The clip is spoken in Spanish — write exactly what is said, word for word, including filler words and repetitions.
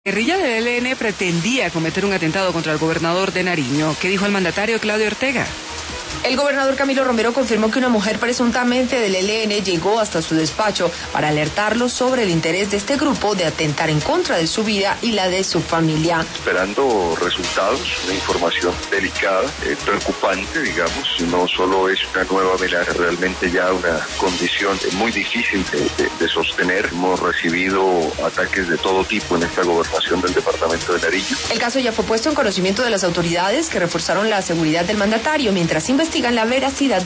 La guerrilla del E L N pretendía cometer un atentado contra el gobernador de Nariño. ¿Qué dijo el mandatario Claudio Ortega? El gobernador Camilo Romero confirmó que una mujer presuntamente del E L N llegó hasta su despacho para alertarlo sobre el interés de este grupo de atentar en contra de su vida y la de su familia. Esperando resultados, una información delicada, eh, preocupante, digamos, no solo es una nueva amenaza, realmente ya una condición muy difícil de, de, de sostener. Hemos recibido ataques de todo tipo en esta gobernación del departamento de Nariño. El caso ya fue puesto en conocimiento de las autoridades que reforzaron la seguridad del mandatario mientras investigan la veracidad de